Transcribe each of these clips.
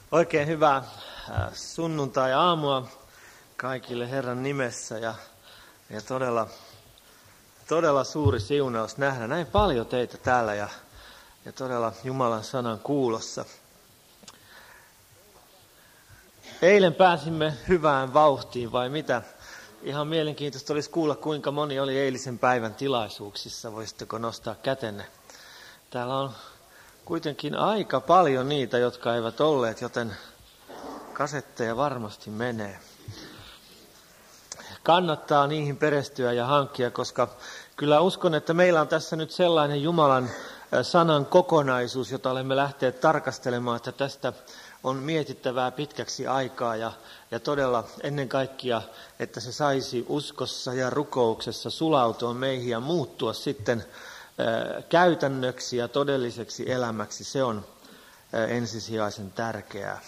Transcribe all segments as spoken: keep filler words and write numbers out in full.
Oikein hyvää sunnuntai-aamua kaikille Herran nimessä ja, ja todella, todella suuri siunaus nähdä näin paljon teitä täällä ja, ja todella Jumalan sanan kuulossa. Eilen pääsimme hyvään vauhtiin vai mitä? Ihan mielenkiintoista olisi kuulla, kuinka moni oli eilisen päivän tilaisuuksissa. Voisitteko nostaa kätenne? Täällä on kuitenkin aika paljon niitä, jotka eivät olleet, joten kasetteja varmasti menee. Kannattaa niihin perestyä ja hankkia, koska kyllä uskon, että meillä on tässä nyt sellainen Jumalan sanan kokonaisuus, jota olemme lähteneet tarkastelemaan, että tästä on mietittävää pitkäksi aikaa ja, ja todella ennen kaikkea, että se saisi uskossa ja rukouksessa sulautua meihin ja muuttua sitten ää, käytännöksi ja todelliseksi elämäksi. Se on ää, ensisijaisen tärkeää.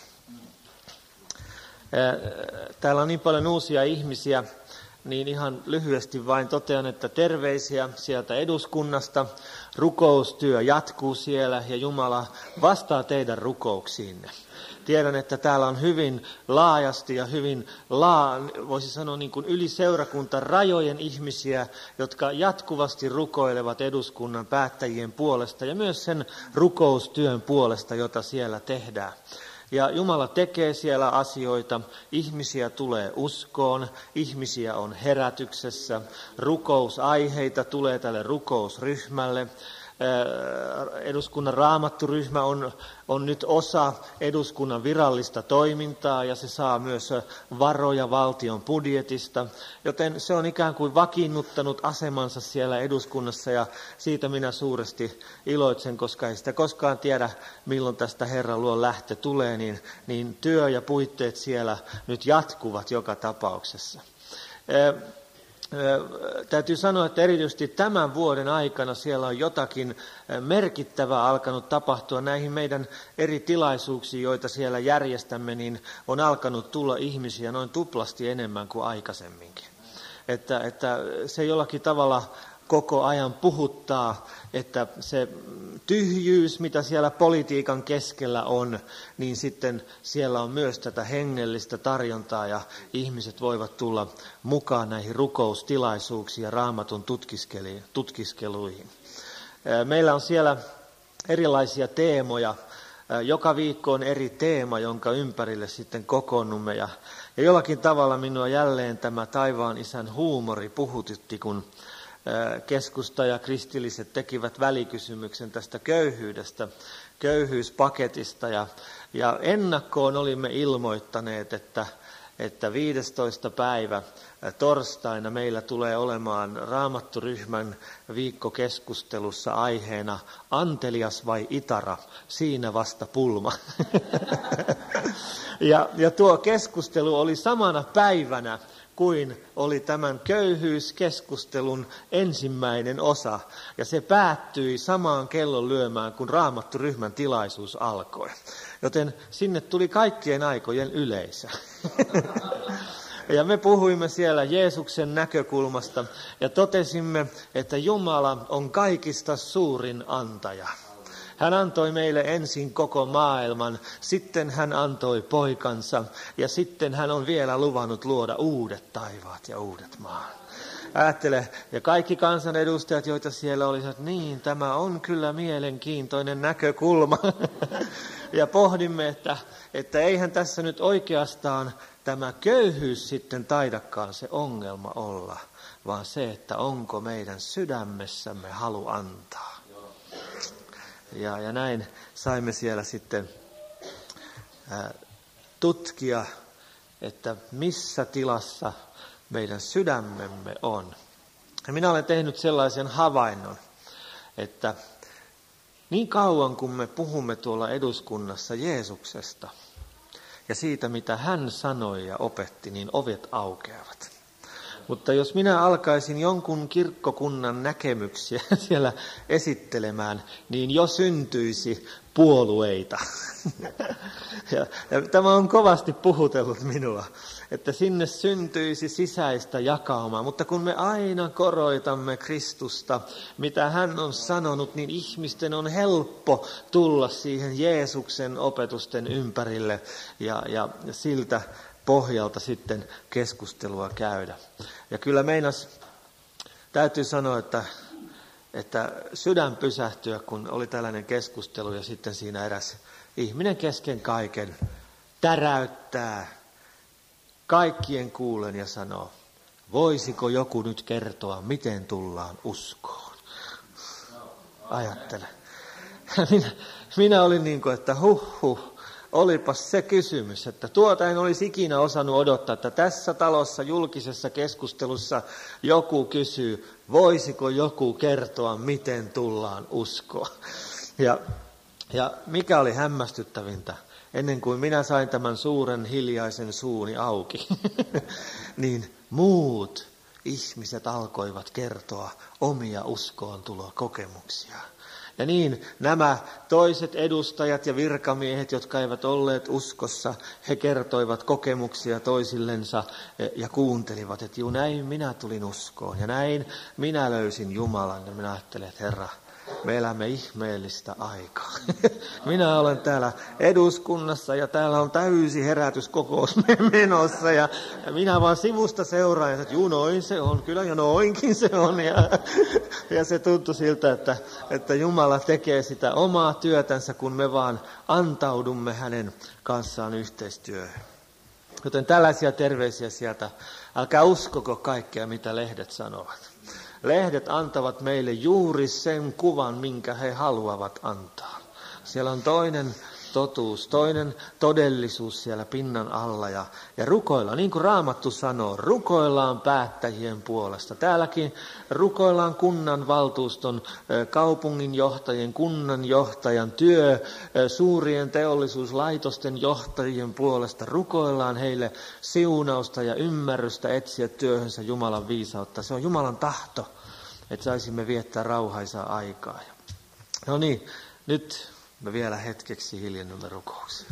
Ää, täällä on niin paljon uusia ihmisiä, niin ihan lyhyesti vain totean, että terveisiä sieltä eduskunnasta. Rukoustyö jatkuu siellä ja Jumala vastaa teidän rukouksiinne. Tiedän, että täällä on hyvin laajasti ja hyvin, laa, voisi sanoa niin kuin yli seurakunta rajojen ihmisiä, jotka jatkuvasti rukoilevat eduskunnan päättäjien puolesta ja myös sen rukoustyön puolesta, jota siellä tehdään. Ja Jumala tekee siellä asioita, ihmisiä tulee uskoon, ihmisiä on herätyksessä, rukousaiheita tulee tälle rukousryhmälle. Eduskunnan raamatturyhmä on, on nyt osa eduskunnan virallista toimintaa ja se saa myös varoja valtion budjetista, joten se on ikään kuin vakiinnuttanut asemansa siellä eduskunnassa ja siitä minä suuresti iloitsen, koska ei sitä koskaan tiedä, milloin tästä Herran luon lähtö tulee, niin, niin työ ja puitteet siellä nyt jatkuvat joka tapauksessa. Täytyy sanoa, että erityisesti tämän vuoden aikana siellä on jotakin merkittävää alkanut tapahtua näihin meidän eri tilaisuuksiin, joita siellä järjestämme, niin on alkanut tulla ihmisiä noin tuplasti enemmän kuin aikaisemminkin. Että, että se jollakin tavalla koko ajan puhuttaa, että se tyhjyys, mitä siellä politiikan keskellä on, niin sitten siellä on myös tätä hengellistä tarjontaa ja ihmiset voivat tulla mukaan näihin rukoustilaisuuksiin ja Raamatun tutkiskeluihin. Meillä on siellä erilaisia teemoja. Joka viikko on eri teema, jonka ympärille sitten kokoonnumme. Ja, ja jollakin tavalla minua jälleen tämä taivaan isän huumori puhututti, kun keskusta ja kristilliset tekivät välikysymyksen tästä köyhyydestä, köyhyyspaketista ja, ja ennakkoon olimme ilmoittaneet, että, että viidestoista päivä torstaina meillä tulee olemaan raamatturyhmän viikkokeskustelussa aiheena antelias vai itara, siinä vasta pulma. ja, ja tuo keskustelu oli samana päivänä kuin oli tämän köyhyyskeskustelun ensimmäinen osa. Ja se päättyi samaan kellon lyömään, kun raamatturyhmän tilaisuus alkoi. Joten sinne tuli kaikkien aikojen yleisö. Ja me puhuimme siellä Jeesuksen näkökulmasta ja totesimme, että Jumala on kaikista suurin antaja. Hän antoi meille ensin koko maailman, sitten hän antoi poikansa ja sitten hän on vielä luvannut luoda uudet taivaat ja uudet maat. Ajattele, ja kaikki kansanedustajat, joita siellä olivat, niin tämä on kyllä mielenkiintoinen näkökulma. Ja pohdimme, että, että eihän tässä nyt oikeastaan tämä köyhyys sitten taidakaan se ongelma olla, vaan se, että onko meidän sydämessämme halu antaa. Ja, ja näin saimme siellä sitten ää, tutkia, että missä tilassa meidän sydämemme on. Ja minä olen tehnyt sellaisen havainnon, että niin kauan kun me puhumme tuolla eduskunnassa Jeesuksesta ja siitä, mitä hän sanoi ja opetti, niin ovet aukeavat. Mutta jos minä alkaisin jonkun kirkkokunnan näkemyksiä siellä esittelemään, niin jo syntyisi puolueita. Ja, ja tämä on kovasti puhutellut minua, että sinne syntyisi sisäistä jakaumaa. Mutta kun me aina koroitamme Kristusta, mitä hän on sanonut, niin ihmisten on helppo tulla siihen Jeesuksen opetusten ympärille ja, ja siltä pohjalta sitten keskustelua käydä. Ja kyllä meinas, täytyy sanoa, että, että sydän pysähtyä, kun oli tällainen keskustelu ja sitten siinä eräs ihminen kesken kaiken täräyttää kaikkien kuulen ja sanoo, voisiko joku nyt kertoa, miten tullaan uskoon? Ajattele. Minä, minä olin niin kuin, että huh huh, olipas se kysymys, että tuota en olisi ikinä osannut odottaa, että tässä talossa julkisessa keskustelussa joku kysyy, voisiko joku kertoa, miten tullaan uskoon? Ja Ja mikä oli hämmästyttävintä, ennen kuin minä sain tämän suuren hiljaisen suuni auki, niin muut ihmiset alkoivat kertoa omia uskoontulo-kokemuksia. Ja niin nämä toiset edustajat ja virkamiehet, jotka eivät olleet uskossa, he kertoivat kokemuksia toisillensa ja kuuntelivat, että juu, näin minä tulin uskoon ja näin minä löysin Jumalan. Ja minä ajattelin, että Herra, me elämme ihmeellistä aikaa. Minä olen täällä eduskunnassa ja täällä on täysi herätyskokous menossa ja minä vaan sivusta seuraan, että juu, noin se on, kyllä ja noinkin se on. Ja, ja se tuntui siltä, että, että Jumala tekee sitä omaa työtänsä, kun me vaan antaudumme hänen kanssaan yhteistyöhön. Joten tällaisia terveisiä sieltä, älkää uskoko kaikkea, mitä lehdet sanovat. Lehdet antavat meille juuri sen kuvan, minkä he haluavat antaa. Siellä on toinen totuus, toinen todellisuus siellä pinnan alla. Ja, ja rukoillaan, niin kuin Raamattu sanoo, rukoillaan päättäjien puolesta. Täälläkin rukoillaan kunnanvaltuuston, kaupunginjohtajien, kunnanjohtajan työ, suurien teollisuuslaitosten johtajien puolesta. Rukoillaan heille siunausta ja ymmärrystä etsiä työhönsä Jumalan viisautta. Se on Jumalan tahto, että saisimme viettää rauhaisaa aikaa. No niin, nyt me vielä hetkeksi hiljennymme rukoukseen.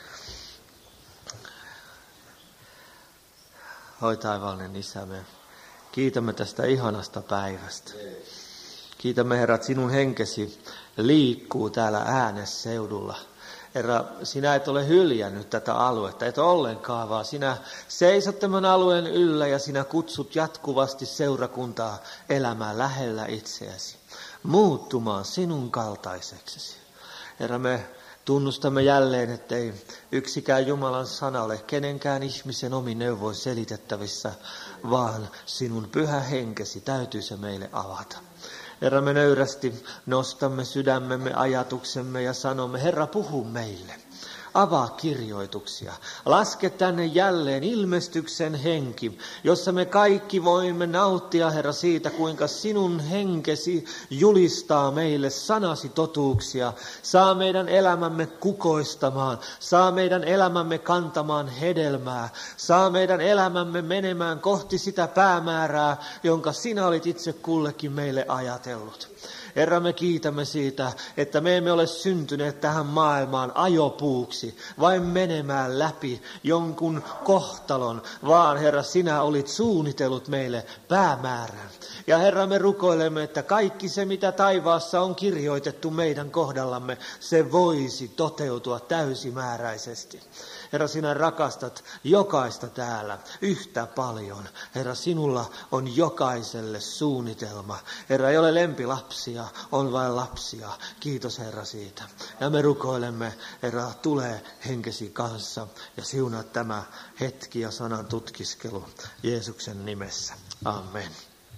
Oi taivaallinen Isä, me kiitämme tästä ihanasta päivästä. Kiitämme, Herra, että sinun henkesi liikkuu täällä Ääneseudulla. Herra, sinä et ole hyljännyt tätä aluetta, et ollenkaan, vaan sinä seisot tämän alueen yllä ja sinä kutsut jatkuvasti seurakuntaa elämään lähellä itseäsi, muuttumaan sinun kaltaiseksesi. Herra, me tunnustamme jälleen, ettei yksikään Jumalan sana ole kenenkään ihmisen omin neuvoin selitettävissä, vaan sinun pyhä henkesi täytyy se meille avata. Herra, me nöyrästi nostamme sydämemme, ajatuksemme ja sanomme, Herra, puhu meille. Avaa kirjoituksia. Laske tänne jälleen ilmestyksen henki, jossa me kaikki voimme nauttia, Herra, siitä, kuinka sinun henkesi julistaa meille sanasi totuuksia. Saa meidän elämämme kukoistamaan, saa meidän elämämme kantamaan hedelmää, saa meidän elämämme menemään kohti sitä päämäärää, jonka sinä olit itse kullekin meille ajatellut. Herra, me kiitämme siitä, että me emme ole syntyneet tähän maailmaan ajopuuksi, vain menemään läpi jonkun kohtalon, vaan Herra, sinä olit suunnitellut meille päämäärän. Ja Herra, me rukoilemme, että kaikki se, mitä taivaassa on kirjoitettu meidän kohdallamme, se voisi toteutua täysimääräisesti. Herra, sinä rakastat jokaista täällä yhtä paljon. Herra, sinulla on jokaiselle suunnitelma. Herra, ei ole lempilapsia, on vain lapsia. Kiitos, Herra, siitä. Ja me rukoilemme, Herra, tule henkesi kanssa ja siunaa tämä hetki ja sanan tutkiskelu Jeesuksen nimessä. Amen.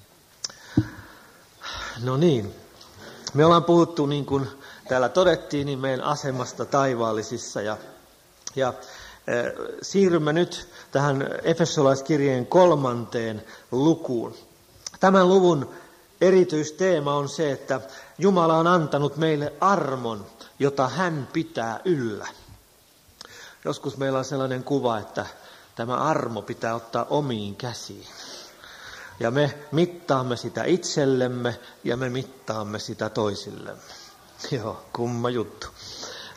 No niin, me ollaan puhuttu, niin kuin täällä todettiin, niin meidän asemasta taivaallisissa ja Ja siirrymme nyt tähän Efesolaiskirjeen kolmanteen lukuun. Tämän luvun erityisteema on se, että Jumala on antanut meille armon, jota hän pitää yllä. Joskus meillä on sellainen kuva, että tämä armo pitää ottaa omiin käsiin. Ja me mittaamme sitä itsellemme ja me mittaamme sitä toisillemme. Joo, kumma juttu.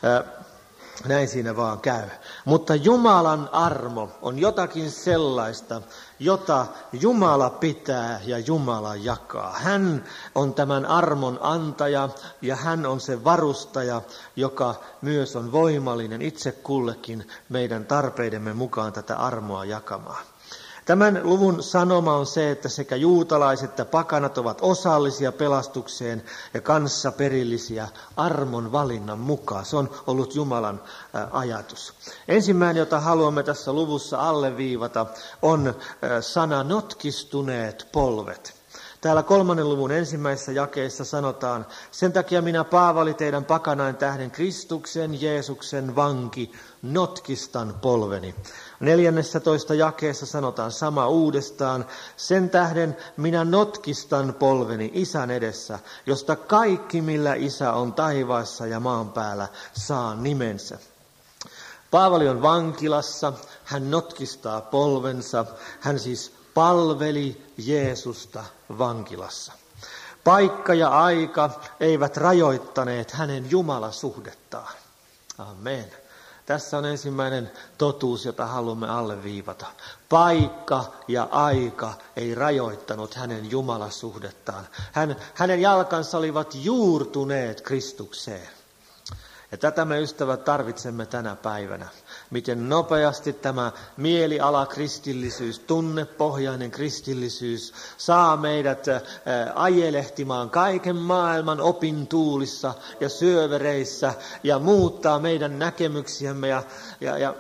Näin siinä vaan käy. Mutta Jumalan armo on jotakin sellaista, jota Jumala pitää ja Jumala jakaa. Hän on tämän armon antaja ja hän on se varustaja, joka myös on voimallinen itse kullekin meidän tarpeidemme mukaan tätä armoa jakamaan. Tämän luvun sanoma on se, että sekä juutalaiset että pakanat ovat osallisia pelastukseen ja kanssaperillisiä armon valinnan mukaan. Se on ollut Jumalan ajatus. Ensimmäinen, jota haluamme tässä luvussa alleviivata, on sana notkistuneet polvet. Täällä kolmannen luvun ensimmäisessä jakeessa sanotaan, sen takia minä Paavali teidän pakanain tähden Kristuksen Jeesuksen vanki notkistan polveni. neljännessä jakeessa sanotaan sama uudestaan, sen tähden minä notkistan polveni Isän edessä, josta kaikki millä Isä on taivaassa ja maan päällä saa nimensä. Paavali on vankilassa, hän notkistaa polvensa, hän siis palveli Jeesusta vankilassa. Paikka ja aika eivät rajoittaneet hänen Jumalasuhdettaan. Amen. Tässä on ensimmäinen totuus, jota haluamme alleviivata. Paikka ja aika ei rajoittanut hänen Jumalasuhdettaan. Hän, hänen jalkansa olivat juurtuneet Kristukseen. Ja tätä me ystävät tarvitsemme tänä päivänä. Miten nopeasti tämä mielialakristillisyys, tunnepohjainen kristillisyys saa meidät ajelehtimaan kaiken maailman opintuulissa ja syövereissä ja muuttaa meidän näkemyksiämme ja, ja, ja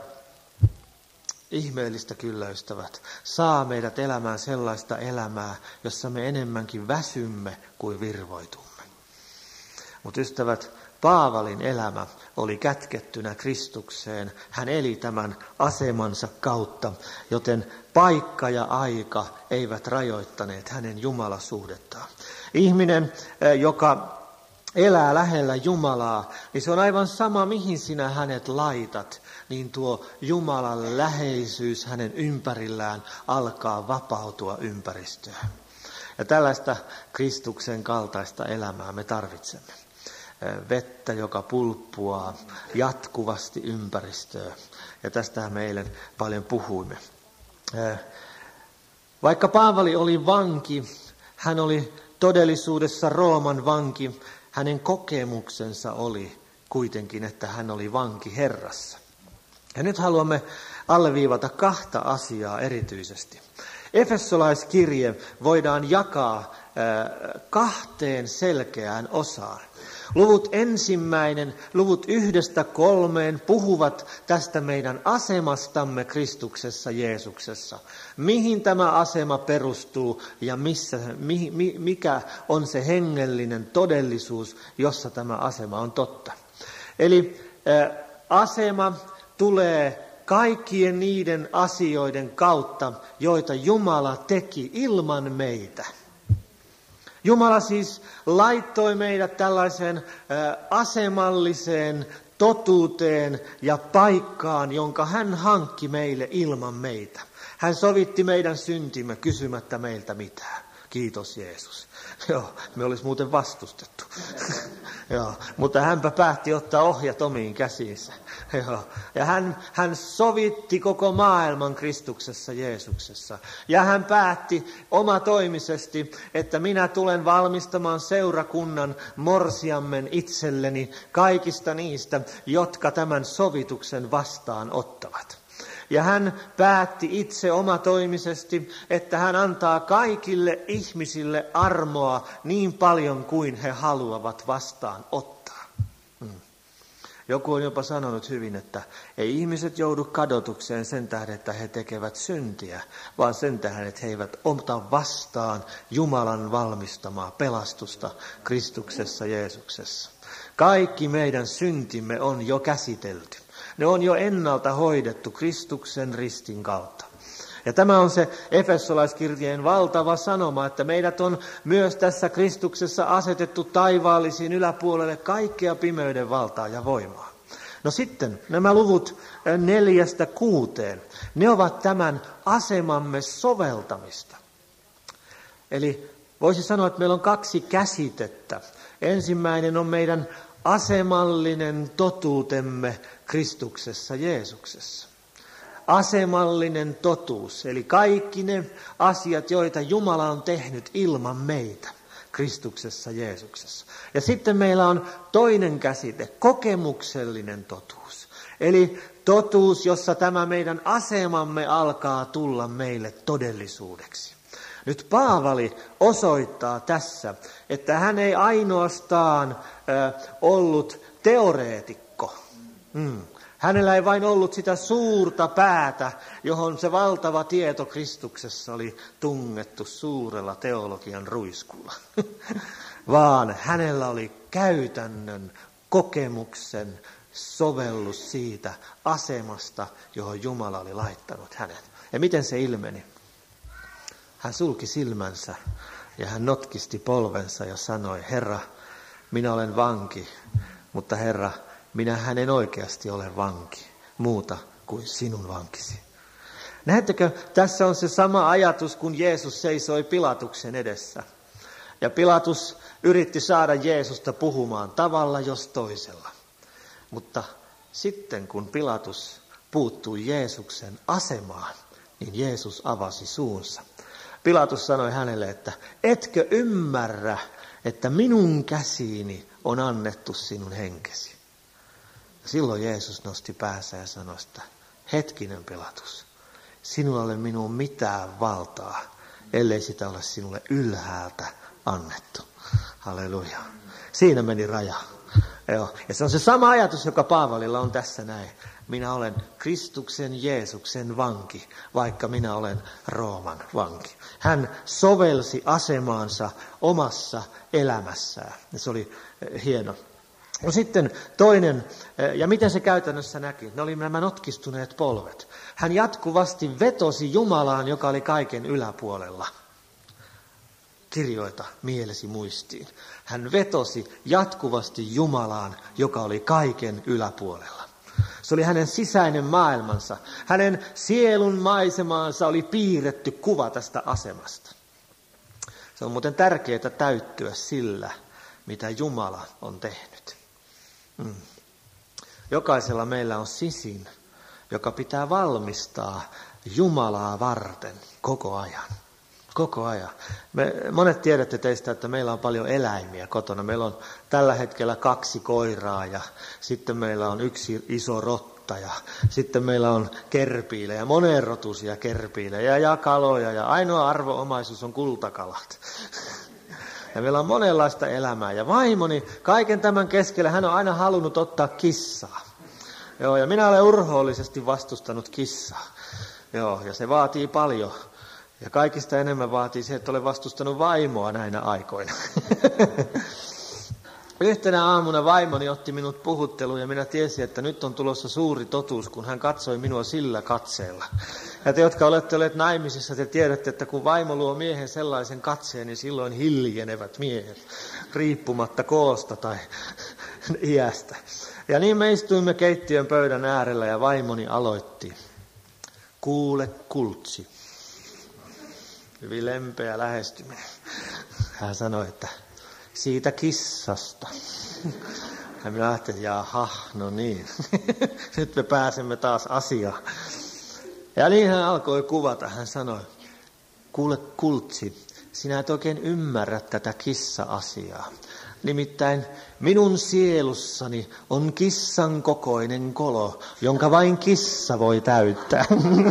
ihmeellistä kyllä ystävät, saa meidät elämään sellaista elämää, jossa me enemmänkin väsymme kuin virvoitumme. Mutta ystävät, Paavalin elämä oli kätkettynä Kristukseen. Hän eli tämän asemansa kautta, joten paikka ja aika eivät rajoittaneet hänen Jumalasuhdettaan. Ihminen, joka elää lähellä Jumalaa, niin se on aivan sama, mihin sinä hänet laitat, niin tuo Jumalan läheisyys hänen ympärillään alkaa vapautua ympäristöön. Ja tällaista Kristuksen kaltaista elämää me tarvitsemme. Vettä, joka pulppuaa jatkuvasti ympäristöön. Ja tästähän me eilen paljon puhuimme. Vaikka Paavali oli vanki, hän oli todellisuudessa Rooman vanki. Hänen kokemuksensa oli kuitenkin, että hän oli vanki Herrassa. Ja nyt haluamme alleviivata kahta asiaa erityisesti. Efesolaiskirje voidaan jakaa kahteen selkeään osaan. Luvut ensimmäinen, luvut yhdestä kolmeen puhuvat tästä meidän asemastamme Kristuksessa Jeesuksessa. Mihin tämä asema perustuu ja missä, mi, mi, mikä on se hengellinen todellisuus, jossa tämä asema on totta. Eli ä, asema tulee kaikkien niiden asioiden kautta, joita Jumala teki ilman meitä. Jumala siis laittoi meidät tällaiseen ä, asemalliseen totuuteen ja paikkaan, jonka hän hankki meille ilman meitä. Hän sovitti meidän syntimme kysymättä meiltä mitään. Kiitos Jeesus. Joo, me olisi muuten vastustettu. Joo, mutta hänpä päätti ottaa ohjat omiin käsiinsä. Joo, ja hän, hän sovitti koko maailman Kristuksessa Jeesuksessa. Ja hän päätti omatoimisesti, että minä tulen valmistamaan seurakunnan morsiammen itselleni kaikista niistä, jotka tämän sovituksen vastaan ottavat. Ja hän päätti itse omatoimisesti, että hän antaa kaikille ihmisille armoa niin paljon kuin he haluavat vastaan ottaa. Hmm. Joku on jopa sanonut hyvin, että ei ihmiset joudu kadotukseen sen tähden, että he tekevät syntiä, vaan sen tähden, että he eivät ota vastaan Jumalan valmistamaa pelastusta Kristuksessa Jeesuksessa. Kaikki meidän syntimme on jo käsitelty. Ne on jo ennalta hoidettu Kristuksen ristin kautta. Ja tämä on se Efesolaiskirjeen valtava sanoma, että meidät on myös tässä Kristuksessa asetettu taivaallisiin yläpuolelle kaikkea pimeyden valtaa ja voimaa. No sitten nämä luvut neljästä kuuteen, ne ovat tämän asemamme soveltamista. Eli voisi sanoa, että meillä on kaksi käsitettä. Ensimmäinen on meidän asemallinen totuutemme Kristuksessa Jeesuksessa. Asemallinen totuus, eli kaikki ne asiat, joita Jumala on tehnyt ilman meitä Kristuksessa Jeesuksessa. Ja sitten meillä on toinen käsite, kokemuksellinen totuus. Eli totuus, jossa tämä meidän asemamme alkaa tulla meille todellisuudeksi. Nyt Paavali osoittaa tässä, että hän ei ainoastaan äh, ollut teoreetikko. Mm. Hänellä ei vain ollut sitä suurta päätä, johon se valtava tieto Kristuksessa oli tungettu suurella teologian ruiskulla, vaan hänellä oli käytännön kokemuksen sovellus siitä asemasta, johon Jumala oli laittanut hänet. Ja miten se ilmeni? Hän sulki silmänsä ja hän notkisti polvensa ja sanoi, Herra, minä olen vanki, mutta Herra, minähän en oikeasti ole vanki, muuta kuin sinun vankisi. Näettekö, tässä on se sama ajatus, kun Jeesus seisoi Pilatuksen edessä. Ja Pilatus yritti saada Jeesusta puhumaan tavalla jos toisella. Mutta sitten kun Pilatus puuttui Jeesuksen asemaan, niin Jeesus avasi suunsa. Pilatus sanoi hänelle, että etkö ymmärrä, että minun käsiini on annettu sinun henkesi. Silloin Jeesus nosti päänsä ja sanoi, että hetkinen Pilatus, sinulla ei ole minuun mitään valtaa, ellei sitä ole sinulle ylhäältä annettu. Halleluja. Siinä meni raja. Joo. Ja se on se sama ajatus, joka Paavalilla on tässä näin. Minä olen Kristuksen Jeesuksen vanki, vaikka minä olen Rooman vanki. Hän sovelsi asemaansa omassa elämässään. Ja se oli hieno. No sitten toinen, ja miten se käytännössä näki? Ne oli nämä notkistuneet polvet. Hän jatkuvasti vetosi Jumalaan, joka oli kaiken yläpuolella. Kirjoita mielesi muistiin. Hän vetosi jatkuvasti Jumalaan, joka oli kaiken yläpuolella. Se oli hänen sisäinen maailmansa. Hänen sielun maisemaansa oli piirretty kuva tästä asemasta. Se on muuten tärkeää täyttyä sillä, mitä Jumala on tehnyt. Hmm. Jokaisella meillä on sisin, joka pitää valmistaa Jumalaa varten koko ajan. Koko ajan. Me, monet tiedätte teistä, että meillä on paljon eläimiä kotona. Meillä on tällä hetkellä kaksi koiraa ja sitten meillä on yksi iso rotta ja sitten meillä on kerpiilejä, monenrotuisia kerpiilejä ja kaloja ja ainoa arvo-omaisuus on kultakalat. Ja meillä on monenlaista elämää. Ja vaimoni kaiken tämän keskellä, hän on aina halunnut ottaa kissaa. Joo, ja minä olen urhoollisesti vastustanut kissaa. Joo, ja se vaatii paljon. Ja kaikista enemmän vaatii se, että olen vastustanut vaimoa näinä aikoina. Yhtenä aamuna vaimoni otti minut puhutteluun ja minä tiesin, että nyt on tulossa suuri totuus, kun hän katsoi minua sillä katseella. Ja te, jotka olette olleet naimisissa, te tiedätte, että kun vaimo luo miehen sellaisen katseen, niin silloin hiljenevät miehet, riippumatta koosta tai iästä. Ja niin me istuimme keittiön pöydän äärellä ja vaimoni aloitti. Kuule kultsi. Hyvin lempeä lähestyminen. Hän sanoi, että siitä kissasta. Ja minä ajattelin, että jaha, no niin. Nyt me pääsemme taas asiaan. Ja niin hän alkoi kuvata. Hän sanoi, kuule kultsi, sinä et oikein ymmärrä tätä kissa-asiaa. Nimittäin minun sielussani on kissan kokoinen kolo, jonka vain kissa voi täyttää.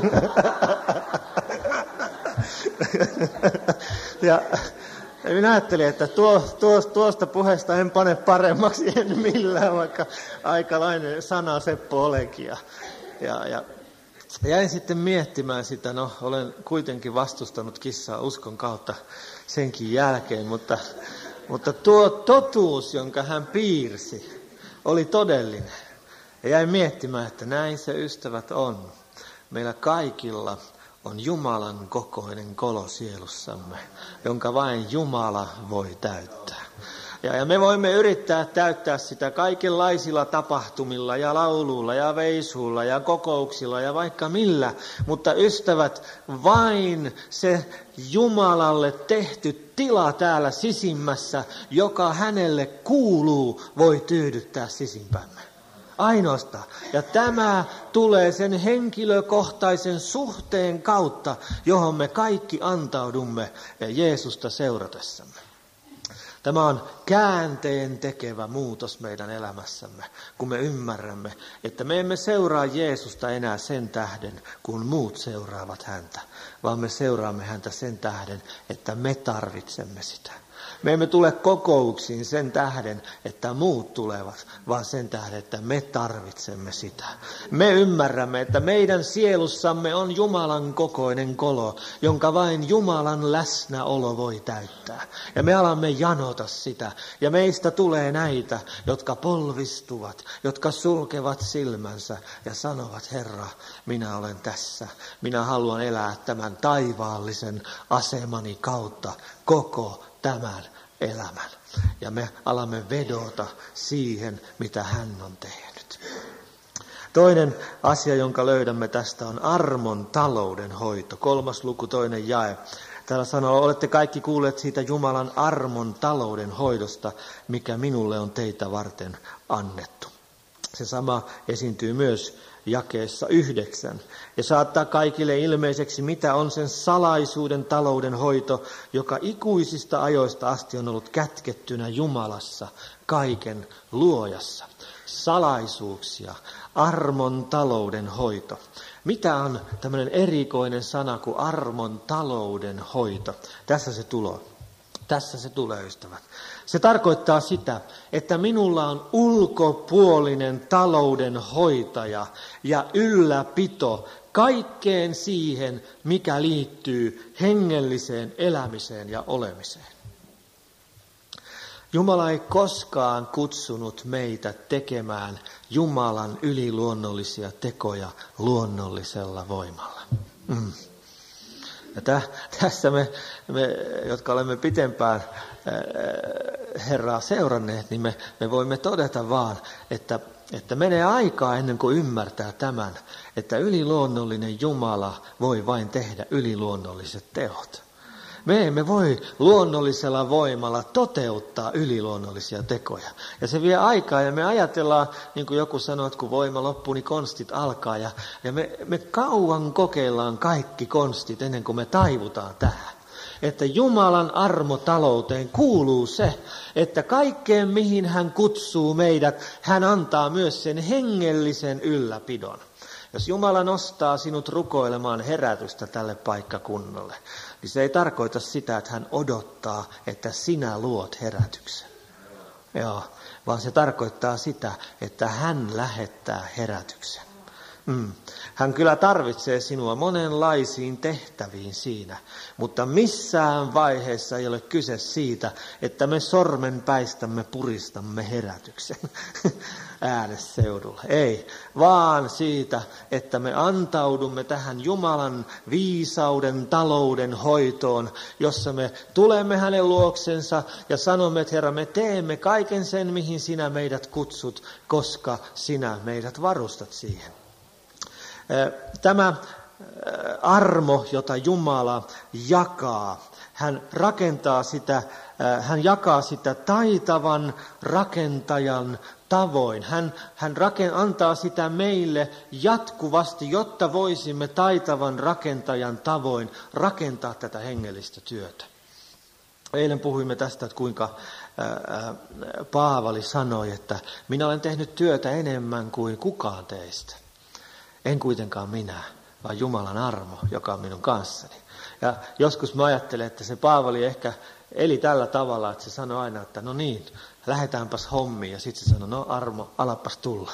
Ja minä ajattelin, että tuo, tuo, tuosta puheesta en pane paremmaksi en millään, vaikka aikalainen sana Seppo olekin. Ja, ja, ja jäin sitten miettimään sitä, no olen kuitenkin vastustanut kissaa uskon kautta senkin jälkeen, mutta, mutta tuo totuus, jonka hän piirsi, oli todellinen. Ja jäin miettimään, että näin se ystävät on. Meillä kaikilla on Jumalan kokoinen kolo sielussamme, jonka vain Jumala voi täyttää. Ja, ja me voimme yrittää täyttää sitä kaikenlaisilla tapahtumilla ja lauluilla ja veisuilla ja kokouksilla ja vaikka millä. Mutta ystävät, vain se Jumalalle tehty tila täällä sisimmässä, joka hänelle kuuluu, voi tyydyttää sisimpämme. Ainoastaan. Ja tämä tulee sen henkilökohtaisen suhteen kautta, johon me kaikki antaudumme Jeesusta seuratessamme. Tämä on käänteen tekevä muutos meidän elämässämme, kun me ymmärrämme, että me emme seuraa Jeesusta enää sen tähden, kun muut seuraavat häntä, vaan me seuraamme häntä sen tähden, että me tarvitsemme sitä. Me emme tule kokouksiin sen tähden, että muut tulevat, vaan sen tähden, että me tarvitsemme sitä. Me ymmärrämme, että meidän sielussamme on Jumalan kokoinen kolo, jonka vain Jumalan läsnäolo voi täyttää. Ja me alamme janota sitä. Ja meistä tulee näitä, jotka polvistuvat, jotka sulkevat silmänsä ja sanovat, Herra, minä olen tässä. Minä haluan elää tämän taivaallisen asemani kautta koko tämän elämän. Ja me alamme vedota siihen, mitä hän on tehnyt. Toinen asia, jonka löydämme tästä, on armon talouden hoito. Kolmas luku, toinen jae. Täällä sanoo, olette kaikki kuulleet siitä Jumalan armon talouden hoidosta, mikä minulle on teitä varten annettu. Se sama esiintyy myös jakeessa yhdeksän. Ja saattaa kaikille ilmeiseksi, mitä on sen salaisuuden talouden hoito, joka ikuisista ajoista asti on ollut kätkettynä Jumalassa, kaiken luojassa. Salaisuuksia, armon talouden hoito. Mitä on tämmöinen erikoinen sana kuin armon talouden hoito? Tässä se tulee. Tässä se tulee, ystävät. Se tarkoittaa sitä, että minulla on ulkopuolinen talouden hoitaja ja ylläpito kaikkeen siihen, mikä liittyy hengelliseen elämiseen ja olemiseen. Jumala ei koskaan kutsunut meitä tekemään Jumalan yliluonnollisia tekoja luonnollisella voimalla. Mm. Ja täh, tässä me, me, jotka olemme pitempään äh, Herraa seuranneet, niin me, me voimme todeta vaan, että, että menee aikaa ennen kuin ymmärtää tämän, että yliluonnollinen Jumala voi vain tehdä yliluonnolliset teot. Me emme voi luonnollisella voimalla toteuttaa yliluonnollisia tekoja. Ja se vie aikaa ja me ajatellaan, niin kuin joku sanoo, että kun voima loppuu, niin konstit alkaa. Ja, ja me, me kauan kokeillaan kaikki konstit ennen kuin me taivutaan tähän. Että Jumalan armotalouteen kuuluu se, että kaikkeen mihin hän kutsuu meidät, hän antaa myös sen hengellisen ylläpidon. Jos Jumala nostaa sinut rukoilemaan herätystä tälle paikkakunnalle, niin se ei tarkoita sitä, että hän odottaa, että sinä luot herätyksen. Joo, vaan se tarkoittaa sitä, että hän lähettää herätyksen. Mm. Hän kyllä tarvitsee sinua monenlaisiin tehtäviin siinä, mutta missään vaiheessa ei ole kyse siitä, että me sormenpäistämme puristamme herätyksen ääneseudulla. Ei, vaan siitä, että me antaudumme tähän Jumalan viisauden talouden hoitoon, jossa me tulemme hänen luoksensa ja sanomme, että Herra, me teemme kaiken sen, mihin sinä meidät kutsut, koska sinä meidät varustat siihen. Tämä armo, jota Jumala jakaa, hän rakentaa sitä, hän jakaa sitä taitavan rakentajan tavoin. Hän, hän raken, antaa sitä meille jatkuvasti, jotta voisimme taitavan rakentajan tavoin rakentaa tätä hengellistä työtä. Eilen puhuimme tästä, että kuinka ää, Paavali sanoi, että minä olen tehnyt työtä enemmän kuin kukaan teistä. En kuitenkaan minä, vaan Jumalan armo, joka on minun kanssani. Ja joskus mä ajattelen, että se Paavali ehkä eli tällä tavalla, että se sanoi aina, että no niin, lähdetäänpäs hommiin. Ja sitten se sanoi, no armo, alapas tulla.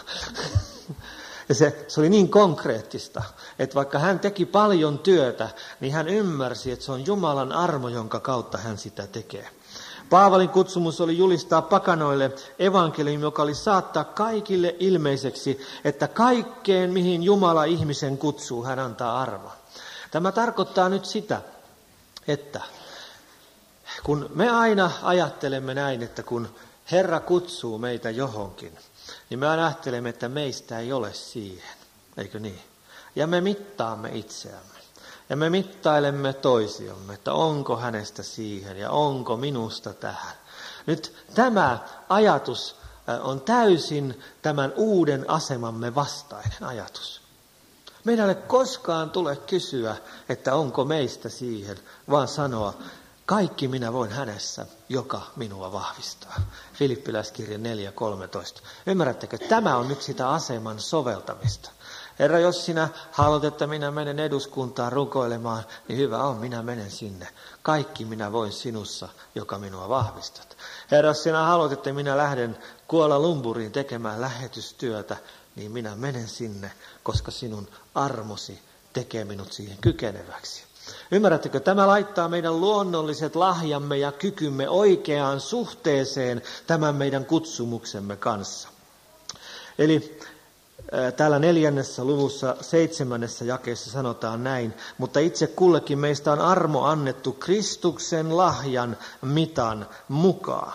Ja se, se oli niin konkreettista, että vaikka hän teki paljon työtä, niin hän ymmärsi, että se on Jumalan armo, jonka kautta hän sitä tekee. Paavalin kutsumus oli julistaa pakanoille evankeliumi, joka oli saattaa kaikille ilmeiseksi, että kaikkeen, mihin Jumala ihmisen kutsuu, hän antaa arvon. Tämä tarkoittaa nyt sitä, että Kun me aina ajattelemme näin, että kun Herra kutsuu meitä johonkin, niin me ajattelemme, että meistä ei ole siihen, eikö niin? Ja me mittaamme itseämme. Ja me mittailemme toisiamme, että onko hänestä siihen ja onko minusta tähän. Nyt tämä ajatus on täysin tämän uuden asemamme vastainen ajatus. Meidän ei koskaan tule kysyä, että onko meistä siihen, vaan sanoa, kaikki minä voin hänessä, joka minua vahvistaa. Filippiläiskirja neljä kolmetoista. Ymmärrättekö, tämä on nyt sitä aseman soveltamista. Herra, jos sinä haluat, että minä menen eduskuntaan rukoilemaan, niin hyvä on, minä menen sinne. Kaikki minä voin sinussa, joka minua vahvistat. Herra, jos sinä haluat, että minä lähden Kuala Lumpuriin tekemään lähetystyötä, niin minä menen sinne, koska sinun armosi tekee minut siihen kykeneväksi. Ymmärrättekö, tämä laittaa meidän luonnolliset lahjamme ja kykymme oikeaan suhteeseen tämän meidän kutsumuksemme kanssa. Eli täällä neljännessä luvussa seitsemännessä jakeessa sanotaan näin, mutta itse kullekin meistä on armo annettu Kristuksen lahjan mitan mukaan.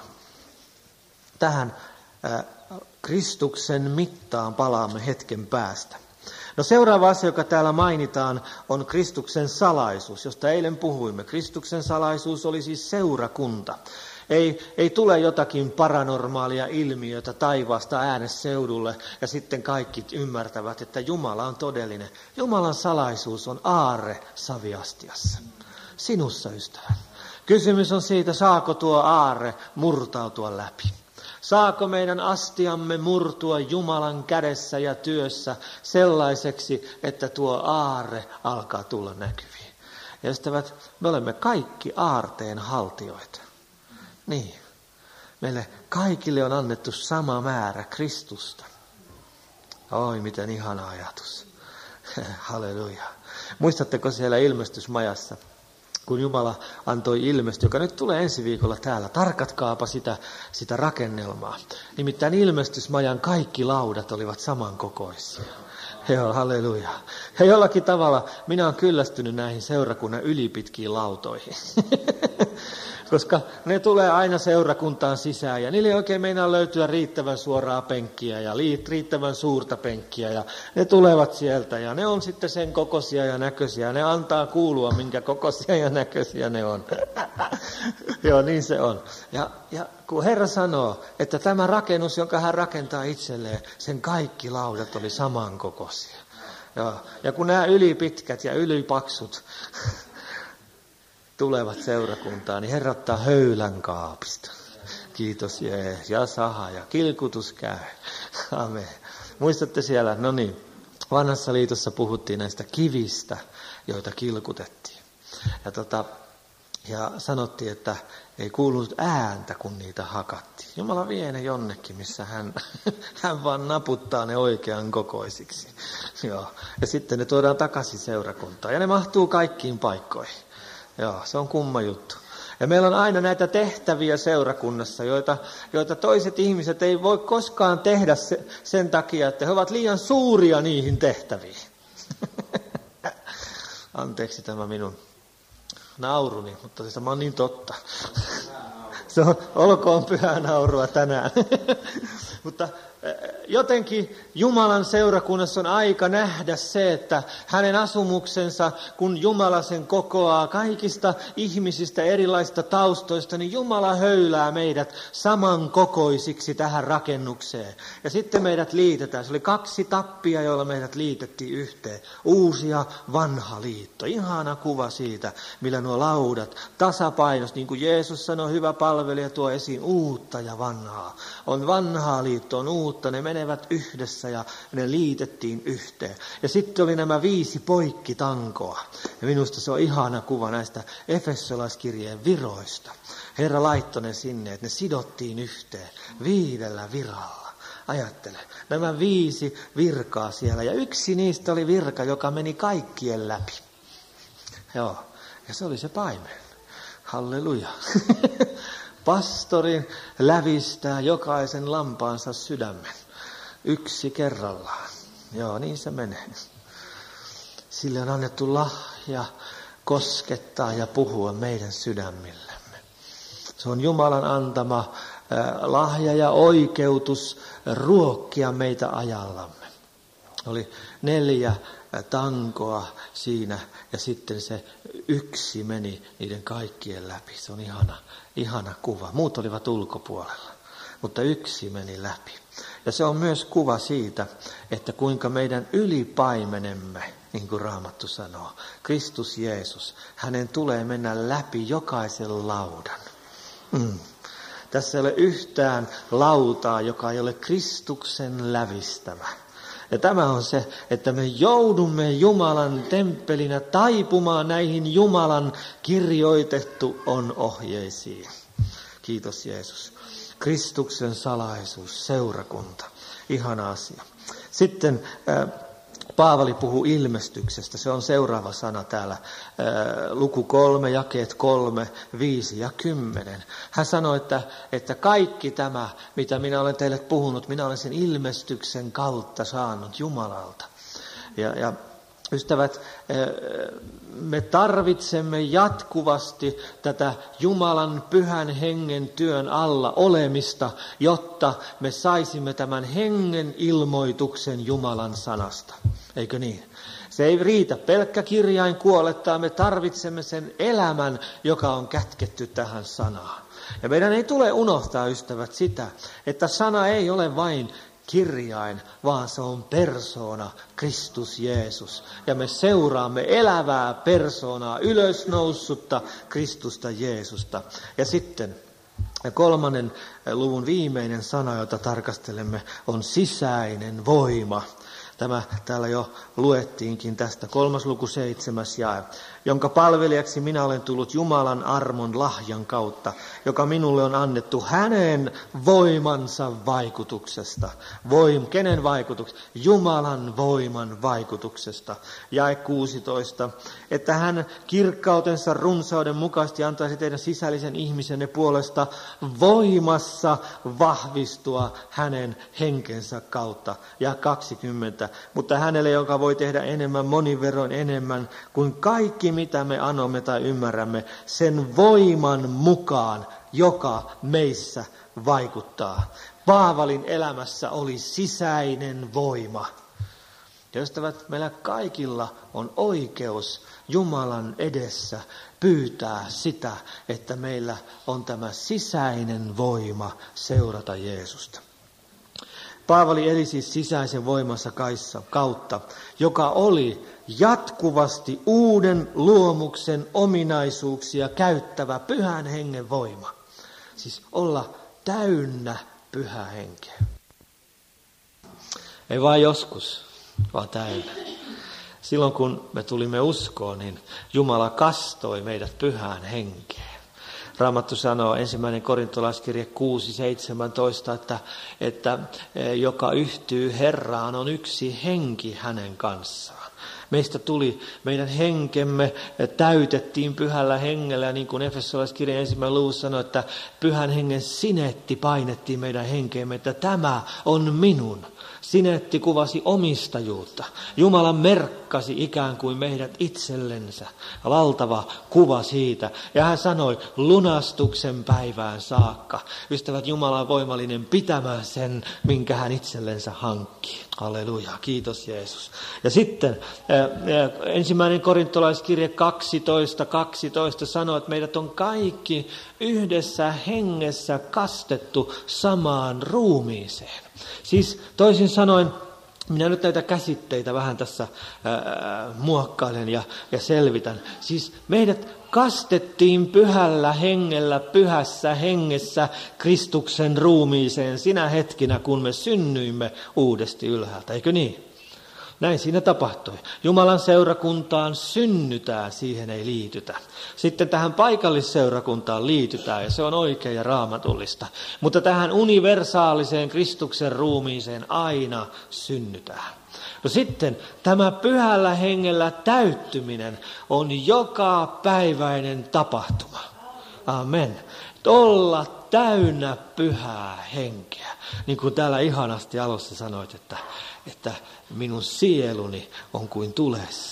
Tähän äh, Kristuksen mittaan palaamme hetken päästä. No seuraava asia, joka täällä mainitaan, on Kristuksen salaisuus, josta eilen puhuimme. Kristuksen salaisuus oli siis seurakunta. Ei, ei tule jotakin paranormaalia ilmiötä taivaasta ääneseudulle ja sitten kaikki ymmärtävät, että Jumala on todellinen. Jumalan salaisuus on aarre saviastiassa. Sinussa, ystävä. Kysymys on siitä, saako tuo aarre murtautua läpi. Saako meidän astiamme murtua Jumalan kädessä ja työssä sellaiseksi, että tuo aarre alkaa tulla näkyviin. Ja ystävät, me olemme kaikki aarteen haltijoita. Niin, meille kaikille on annettu sama määrä Kristusta. Oi, miten ihana ajatus. Halleluja. Muistatteko siellä ilmestysmajassa, kun Jumala antoi ilmestystä, joka nyt tulee ensi viikolla täällä. Tarkatkaapa sitä, sitä rakennelmaa. Nimittäin ilmestysmajan kaikki laudat olivat samankokoisia. Joo, halleluja. Ja jollakin tavalla minä olen kyllästynyt näihin seurakunnan ylipitkiin lautoihin. Koska ne tulee aina seurakuntaan sisään ja niille ei oikein meinaa löytyä riittävän suoraa penkkiä ja riittävän suurta penkkiä. Ja ne tulevat sieltä ja ne on sitten sen kokoisia ja näköisiä. Ne antaa kuulua, minkä kokoisia ja näköisiä ne on. Joo, niin se on. Ja, ja kun Herra sanoo, että tämä rakennus, jonka hän rakentaa itselleen, sen kaikki laudat oli samankokoisia. Joo. Ja kun nämä ylipitkät ja ylipaksut tulevat seurakuntaan, niin Herra ottaa höylän kaapista. Kiitos Jeesus. Ja saha ja kilkutus käy. Amen. Muistatte siellä, no niin, vanhassa liitossa puhuttiin näistä kivistä, joita kilkutettiin. Ja, tota, ja sanottiin, että ei kuulunut ääntä, kun niitä hakattiin. Jumala vie ne jonnekin, missä hän, hän vaan naputtaa ne oikean kokoisiksi. Joo. Ja sitten ne tuodaan takaisin seurakuntaan. Ja ne mahtuu kaikkiin paikkoihin. Joo, se on kumma juttu. Ja meillä on aina näitä tehtäviä seurakunnassa, joita, joita toiset ihmiset ei voi koskaan tehdä se, sen takia, että he ovat liian suuria niihin tehtäviin. Anteeksi tämä minun nauruni, mutta se on niin totta. Se on, olkoon pyhää naurua tänään. Mutta jotenkin Jumalan seurakunnassa on aika nähdä se, että hänen asumuksensa, kun Jumala sen kokoaa kaikista ihmisistä erilaisista taustoista, niin Jumala höylää meidät samankokoisiksi tähän rakennukseen. Ja sitten meidät liitetään. Se oli kaksi tappia, joilla meidät liitettiin yhteen. Uusi ja vanha liitto. Ihana kuva siitä, millä nuo laudat tasapainos, niin kuin Jeesus sanoi, hyvä palvelija tuo esiin uutta ja vanhaa. On vanhaa liitto, on uutta, ne menevät yhdessä ja ne liitettiin yhteen. Ja sitten oli nämä viisi poikkitankoa. Ja minusta se on ihana kuva näistä Efesolaiskirjeen viroista. Herra laittoi ne sinne, että ne sidottiin yhteen viidellä viralla. Ajattele, nämä viisi virkaa siellä ja yksi niistä oli virka, joka meni kaikkien läpi. Joo, ja se oli se paimen. Halleluja. Pastori lävistää jokaisen lampaansa sydämen. Yksi kerrallaan. Joo, niin se menee. Sille on annettu lahja koskettaa ja puhua meidän sydämillämme. Se on Jumalan antama lahja ja oikeutus ruokkia meitä ajallamme. Oli neljä tankoa siinä ja sitten se yksi meni niiden kaikkien läpi. Se on ihana, ihana kuva. Muut olivat ulkopuolella, mutta yksi meni läpi. Ja se on myös kuva siitä, että kuinka meidän ylipaimenemme, niin kuin Raamattu sanoo, Kristus Jeesus, hänen tulee mennä läpi jokaisen laudan. Mm. Tässä ei ole yhtään lautaa, joka ei ole Kristuksen lävistämä. Ja tämä on se, että me joudumme Jumalan temppelinä taipumaan näihin Jumalan kirjoitettu on ohjeisiin. Kiitos Jeesus. Kristuksen salaisuus, seurakunta. Ihana asia. Sitten äh, Paavali puhuu ilmestyksestä. Se on seuraava sana täällä. Äh, luku kolme, jakeet kolme, viisi ja kymmenen. Hän sanoi, että, että kaikki tämä, mitä minä olen teille puhunut, minä olen sen ilmestyksen kautta saanut Jumalalta. Ja, ja ystävät, me tarvitsemme jatkuvasti tätä Jumalan pyhän hengen työn alla olemista, jotta me saisimme tämän hengen ilmoituksen Jumalan sanasta. Eikö niin? Se ei riitä pelkkä kirjain kuolettaa, me tarvitsemme sen elämän, joka on kätketty tähän sanaan. Ja meidän ei tule unohtaa, ystävät, sitä, että sana ei ole vain kirjain, vaan se on persoona, Kristus Jeesus. Ja me seuraamme elävää persoonaa, ylösnoussutta Kristusta Jeesusta. Ja sitten kolmannen luvun viimeinen sana, jota tarkastelemme, on sisäinen voima. Tämä täällä jo luettiinkin tästä, kolmas luku seitsemäs jae, jonka palvelijaksi minä olen tullut Jumalan armon lahjan kautta, joka minulle on annettu hänen voimansa vaikutuksesta. Voim, kenen vaikutuksesta? Jumalan voiman vaikutuksesta. Jae kuusitoista, että hän kirkkautensa runsauden mukaisesti antaisi teidän sisällisen ihmisenne puolesta voimassa vahvistua hänen henkensä kautta. Ja kaksikymmentä, mutta hänelle, joka voi tehdä enemmän, monin verroin enemmän kuin kaikki, mitä me anomme tai ymmärrämme, sen voiman mukaan, joka meissä vaikuttaa. Paavalin elämässä oli sisäinen voima. Ja ystävät, meillä kaikilla on oikeus Jumalan edessä pyytää sitä, että meillä on tämä sisäinen voima seurata Jeesusta. Paavali eli siis sisäisen voimansa kautta, joka oli jatkuvasti uuden luomuksen ominaisuuksia käyttävä pyhän hengen voima. Siis olla täynnä pyhää henkeä. Ei vain joskus, vaan täynnä. Silloin kun me tulimme uskoon, niin Jumala kastoi meidät pyhään henkeen. Raamattu sanoo ensimmäinen korintolaiskirje kuusi seitsemäntoista, että, että joka yhtyy Herraan on yksi henki hänen kanssaan. Meistä tuli, meidän henkemme täytettiin pyhällä hengellä, ja niin kuin Efesolaiskirjan ensimmäinen luvussa sanoi, että pyhän hengen sinetti painettiin meidän henkeemme, että tämä on minun. Sinetti kuvasi omistajuutta. Jumala merkkasi ikään kuin meidät itsellensä. Valtava kuva siitä. Ja hän sanoi lunastuksen päivään saakka. Ystävät, Jumala on voimallinen pitämään sen, minkä hän itsellensä hankkii. Halleluja, kiitos Jeesus. Ja sitten ensimmäinen korintolaiskirje kaksitoista kaksitoista sanoo, että meidät on kaikki yhdessä hengessä kastettu samaan ruumiiseen. Siis toisin sanoen, minä nyt näitä käsitteitä vähän tässä ää, muokkailen ja, ja selvitän. Siis meidät kastettiin pyhällä hengellä, pyhässä hengessä Kristuksen ruumiiseen sinä hetkinä, kun me synnyimme uudesti ylhäältä, eikö niin? Näin siinä tapahtui. Jumalan seurakuntaan synnytään, siihen ei liitytä. Sitten tähän paikallisseurakuntaan liitytään, ja se on oikein ja raamatullista. Mutta tähän universaaliseen Kristuksen ruumiiseen aina synnytään. No sitten tämä pyhällä hengellä täyttyminen on joka päiväinen tapahtuma. Amen. Olla täynnä pyhää henkeä. Niin kuin täällä ihanasti alussa sanoit, että, että minun sieluni on kuin tulessa.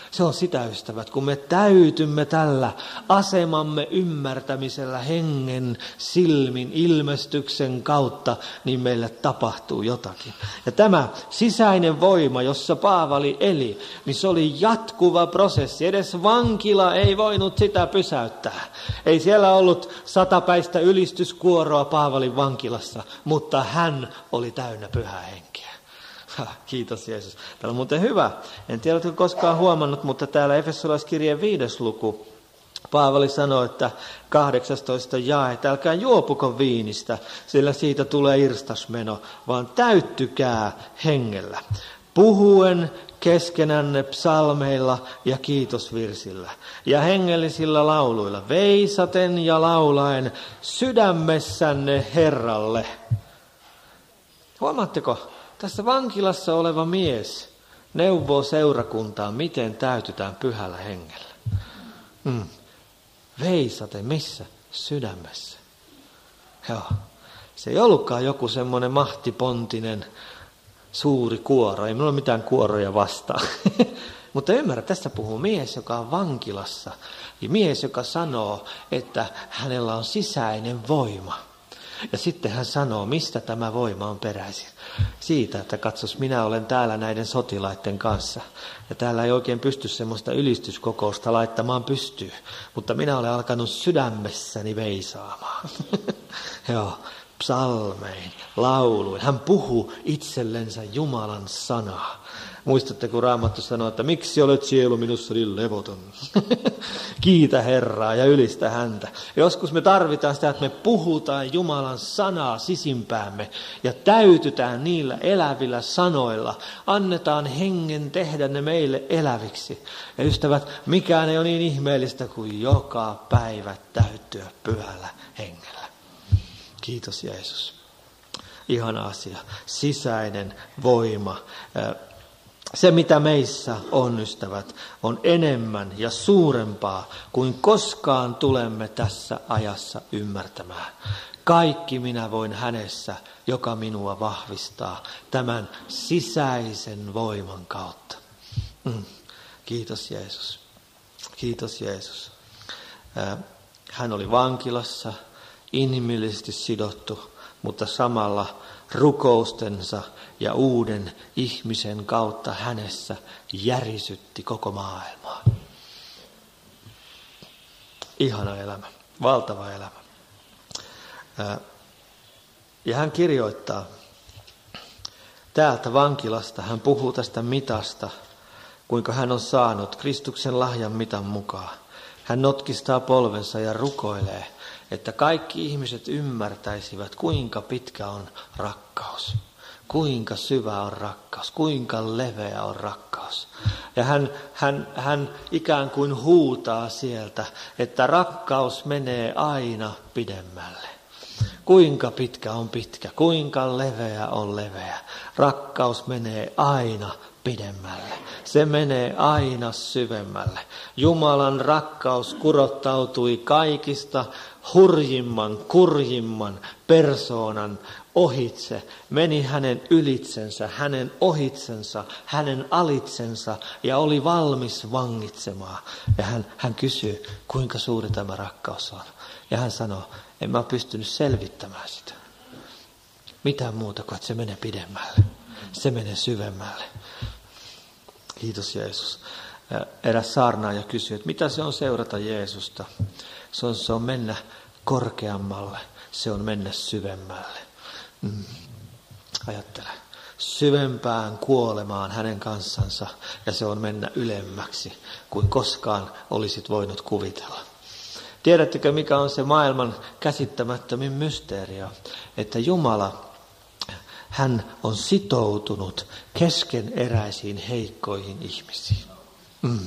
Se on sitä, ystävät, kun me täytymme tällä asemamme ymmärtämisellä hengen silmin ilmestyksen kautta, niin meille tapahtuu jotakin. Ja tämä sisäinen voima, jossa Paavali eli, niin se oli jatkuva prosessi. Edes vankila ei voinut sitä pysäyttää. Ei siellä ollut satapäistä ylistyskuoroa Paavalin vankilassa, mutta hän oli täynnä pyhää henkeä. Kiitos Jeesus. Täällä on muuten hyvä. En tiedä, oletko koskaan huomannut, mutta täällä Efesolaiskirjeen viides luku. Paavali sanoi, että kahdeksastoista jae, että älkää juopuko viinistä, sillä siitä tulee irstasmeno, vaan täyttykää hengellä. Puhuen keskenänne psalmeilla ja kiitosvirsillä ja hengellisillä lauluilla, veisaten ja laulaen sydämessänne Herralle. Huomaatteko? Tässä vankilassa oleva mies neuvoo seurakuntaan, miten täytytään pyhällä hengellä. Mm. Veisate missä? Sydämessä. Joo. Se ei ollutkaan joku semmoinen mahtipontinen suuri kuoro. Ei minulla ole mitään kuoroja vastaan. Mutta ymmärrä, tässä puhuu mies, joka on vankilassa. Ja mies, joka sanoo, että hänellä on sisäinen voima. Ja sitten hän sanoo, mistä tämä voima on peräisin. Siitä, että katsos, minä olen täällä näiden sotilaiden kanssa. Ja täällä ei oikein pysty semmoista ylistyskokousta laittamaan pystyyn. Mutta minä olen alkanut sydämessäni veisaamaan. Joo, psalmein, lauluin. Hän puhuu itsellensä Jumalan sanaa. Muistatte, kun Raamattu sanoo, että miksi olet sielu minussa niin levoton? Kiitä Herraa ja ylistä häntä. Joskus me tarvitaan sitä, että me puhutaan Jumalan sanaa sisimpäämme ja täytytään niillä elävillä sanoilla. Annetaan hengen tehdä ne meille eläviksi. Ja ystävät, mikään ei ole niin ihmeellistä kuin joka päivä täyttyä pyhällä hengellä. Kiitos Jeesus. Ihana asia. Sisäinen voima. Se, mitä meissä on, ystävät, on enemmän ja suurempaa kuin koskaan tulemme tässä ajassa ymmärtämään. Kaikki minä voin hänessä, joka minua vahvistaa tämän sisäisen voiman kautta. Mm. Kiitos Jeesus. Kiitos Jeesus. Hän oli vankilassa, inhimillisesti sidottu, mutta samalla rukoustensa ja uuden ihmisen kautta hänessä järisytti koko maailmaa. Ihana elämä, valtava elämä. Ja hän kirjoittaa täältä vankilasta, hän puhuu tästä mitasta, kuinka hän on saanut Kristuksen lahjan mitan mukaan. Hän notkistaa polvensa ja rukoilee, että kaikki ihmiset ymmärtäisivät, kuinka pitkä on rakkaus, kuinka syvä on rakkaus, kuinka leveä on rakkaus. Ja hän, hän, hän ikään kuin huutaa sieltä, että rakkaus menee aina pidemmälle. Kuinka pitkä on pitkä, kuinka leveä on leveä. Rakkaus menee aina pidemmälle. Se menee aina syvemmälle. Jumalan rakkaus kurottautui kaikista hurjimman, kurjimman persoonan ohitse. Meni hänen ylitsensä, hänen ohitsensa, hänen alitsensa ja oli valmis vangitsemaan. Ja hän, hän kysyy, kuinka suuri tämä rakkaus on. Ja hän sanoo, en mä ole pystynyt selvittämään sitä. Mitään muuta kuin, että se menee pidemmälle. Se menee syvemmälle. Kiitos Jeesus. Eräs saarnaaja kysyi, että mitä se on seurata Jeesusta? Se on, se on mennä korkeammalle. Se on mennä syvemmälle. Mm. Ajattele. Syvempään kuolemaan hänen kanssansa. Ja se on mennä ylemmäksi kuin koskaan olisit voinut kuvitella. Tiedättekö, mikä on se maailman käsittämättömin mysteerio? Että Jumala, hän on sitoutunut keskeneräisiin heikkoihin ihmisiin. Mm.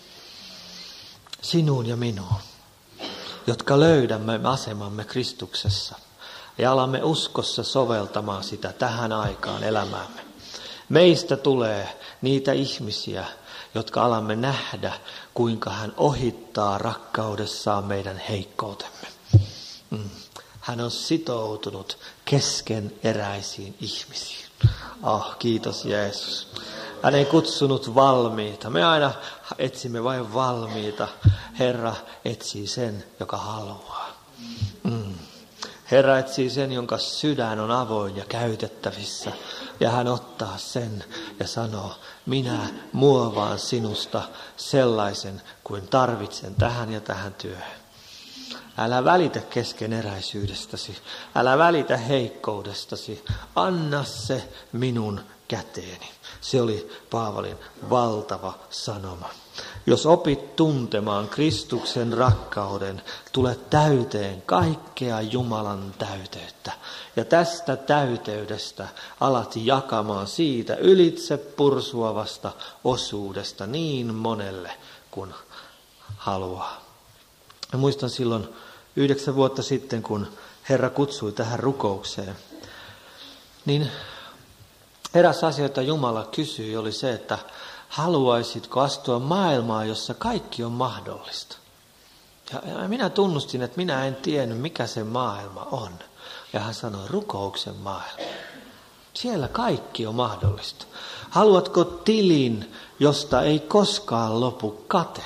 Sinuun ja minuun, jotka löydämme asemamme Kristuksessa ja alamme uskossa soveltamaan sitä tähän aikaan elämäämme. Meistä tulee niitä ihmisiä, jotka alamme nähdä, kuinka hän ohittaa rakkaudessaan meidän heikkoutemme. Mm. Hän on sitoutunut keskeneräisiin ihmisiin. Oh, kiitos Jeesus. Hän ei kutsunut valmiita. Me aina etsimme vain valmiita. Herra etsii sen, joka haluaa. Mm. Herra etsii sen, jonka sydän on avoin ja käytettävissä. Ja hän ottaa sen ja sanoo, minä muovaan sinusta sellaisen kuin tarvitsen tähän ja tähän työhön. Älä välitä keskeneräisyydestäsi, älä välitä heikkoudestasi, anna se minun käteeni. Se oli Paavalin valtava sanoma. Jos opit tuntemaan Kristuksen rakkauden, tulet täyteen kaikkea Jumalan täyteyttä. Ja tästä täyteydestä alat jakamaan siitä ylitse pursuavasta osuudesta niin monelle kuin haluaa. Ja muistan silloin yhdeksän vuotta sitten, kun Herra kutsui tähän rukoukseen, niin eräs asia, jota Jumala kysyi, oli se, että haluaisitko astua maailmaan, jossa kaikki on mahdollista? Ja minä tunnustin, että minä en tiennyt, mikä se maailma on. Ja hän sanoi, rukouksen maailma. Siellä kaikki on mahdollista. Haluatko tilin, josta ei koskaan lopu kate?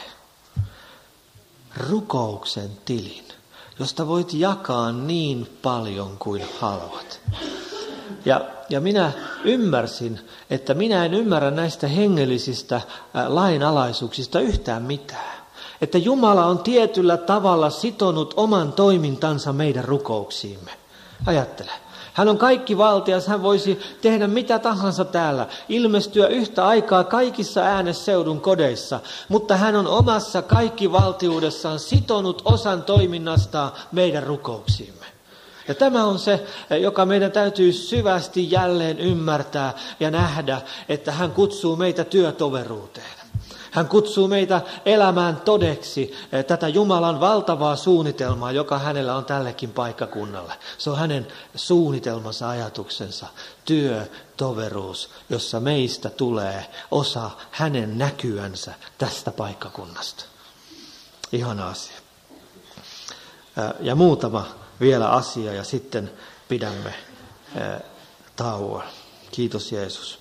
Rukouksen tilin, josta voit jakaa niin paljon kuin haluat. Ja, ja minä ymmärsin, että minä en ymmärrä näistä hengellisistä lainalaisuuksista yhtään mitään. Että Jumala on tietyllä tavalla sitonut oman toimintansa meidän rukouksiimme. Ajattele. Hän on kaikki valtias, hän voisi tehdä mitä tahansa täällä, ilmestyä yhtä aikaa kaikissa äänesseudun kodeissa, mutta hän on omassa kaikkivaltiudessaan sitonut osan toiminnastaan meidän rukouksiimme. Ja tämä on se, joka meidän täytyy syvästi jälleen ymmärtää ja nähdä, että hän kutsuu meitä työtoveruuteen. Hän kutsuu meitä elämään todeksi tätä Jumalan valtavaa suunnitelmaa, joka hänellä on tällekin paikkakunnalle. Se on hänen suunnitelmansa, ajatuksensa, työ, toveruus, jossa meistä tulee osa hänen näkyänsä tästä paikkakunnasta. Ihana asia. Ja muutama vielä asia ja sitten pidämme tauon. Kiitos Jeesus.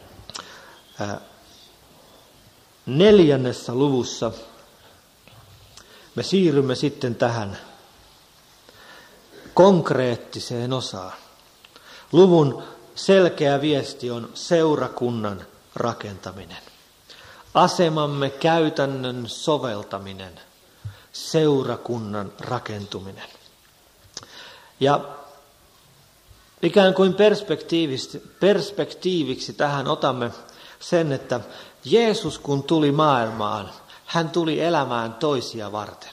Neljännessä luvussa me siirrymme sitten tähän konkreettiseen osaan. Luvun selkeä viesti on seurakunnan rakentaminen. Asemamme käytännön soveltaminen, seurakunnan rakentuminen. Ja ikään kuin perspektiiviksi, perspektiiviksi tähän otamme sen, että Jeesus kun tuli maailmaan, hän tuli elämään toisia varten.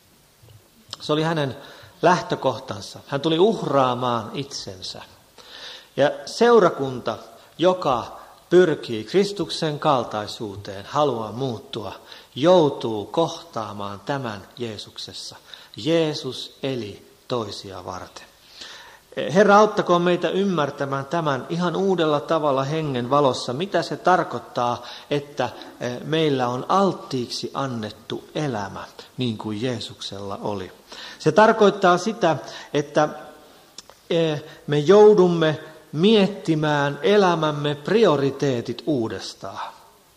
Se oli hänen lähtökohtansa. Hän tuli uhraamaan itsensä. Ja seurakunta, joka pyrkii Kristuksen kaltaisuuteen, haluaa muuttua, joutuu kohtaamaan tämän Jeesuksessa. Jeesus eli toisia varten. Herra, auttakoon meitä ymmärtämään tämän ihan uudella tavalla hengen valossa, mitä se tarkoittaa, että meillä on alttiiksi annettu elämä, niin kuin Jeesuksella oli. Se tarkoittaa sitä, että me joudumme miettimään elämämme prioriteetit uudestaan.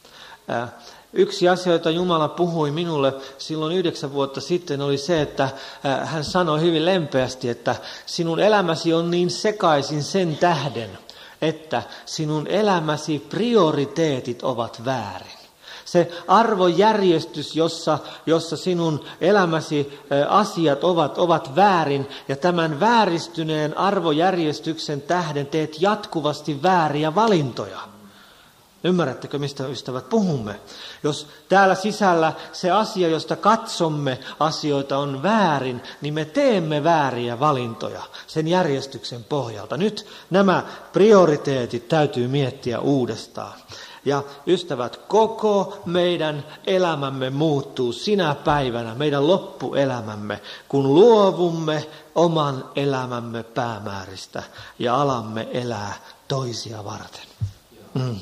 Yksi asia, jota Jumala puhui minulle silloin yhdeksän vuotta sitten, oli se, että hän sanoi hyvin lempeästi, että sinun elämäsi on niin sekaisin sen tähden, että sinun elämäsi prioriteetit ovat väärin. Se arvojärjestys, jossa, jossa sinun elämäsi asiat ovat, ovat väärin, ja tämän vääristyneen arvojärjestyksen tähden teet jatkuvasti vääriä valintoja. Ymmärrättekö, mistä ystävät puhumme? Jos täällä sisällä se asia, josta katsomme asioita on väärin, niin me teemme vääriä valintoja sen järjestyksen pohjalta. Nyt nämä prioriteetit täytyy miettiä uudestaan. Ja ystävät, koko meidän elämämme muuttuu sinä päivänä, meidän loppuelämämme, kun luovumme oman elämämme päämääristä ja alamme elää toisia varten. Mm.